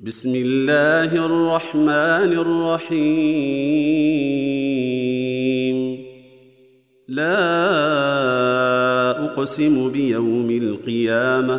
بسم الله الرحمن الرحيم. لا أقسم بيوم القيامة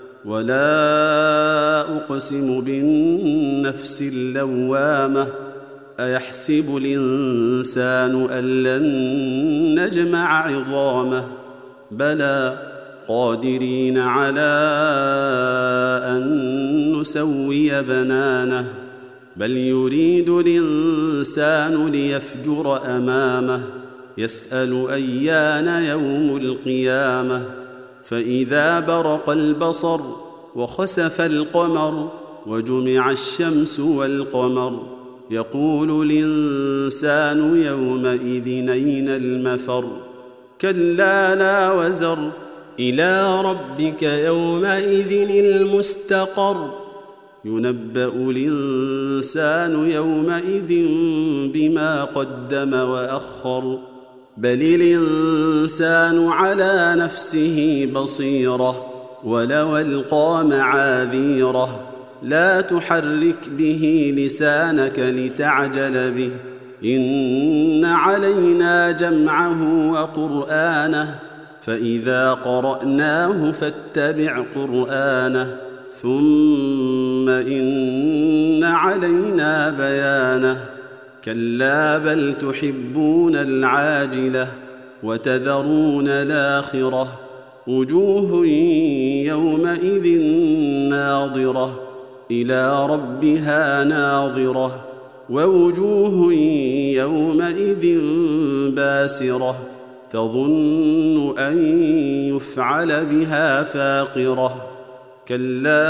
ولا أقسم بالنفس اللوامة. أيحسب الإنسان أن لن نجمع عظامه بلى قادرين على أن نسوي بنانه بل يريد الإنسان ليفجر أمامه يسأل أيان يوم القيامة. فإذا برق البصر وخسف القمر وجمع الشمس والقمر يقول الإنسان يومئذ أين المفر. كلا لا وزر إلى ربك يومئذ المستقر. ينبأ الإنسان يومئذ بما قدم وأخر بل الإنسان على نفسه بصيرة ولو ألقى معاذيره. لا تحرك به لسانك لتعجل به إن علينا جمعه وقرآنه فإذا قرأناه فاتبع قرآنه ثم إن علينا بيانه. كلا بل تحبون العاجلة وتذرون الآخرة. وجوه يومئذ ناظرة إلى ربها ناظرة ووجوه يومئذ باسرة تظن أن يفعل بها فاقرة. كلا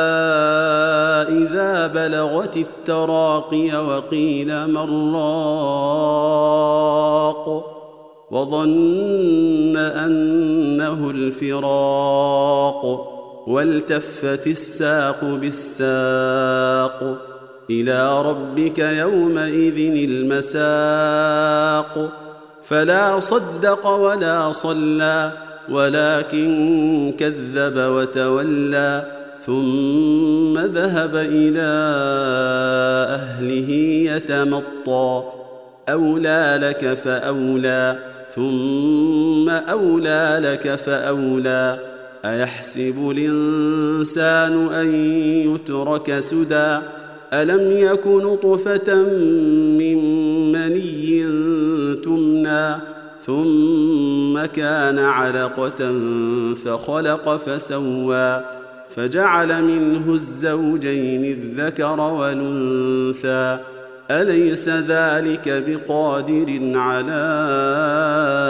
إذا بلغت التراقي وقيل من راق وظن أنه الفراق والتفت الساق بالساق إلى ربك يومئذ المساق. فلا صدق ولا صلى ولكن كذب وتولى ثم ذهب إلى أهله يتمطى. أولى لك فأولى ثم أولى لك فأولى. أيحسب الإنسان أن يترك سدى ألم يك نطفة من مني تمنى ثم كان علقة فخلق فسوى فجعل منه الزوجين الذكر والأنثى. أليس ذلك بقادر على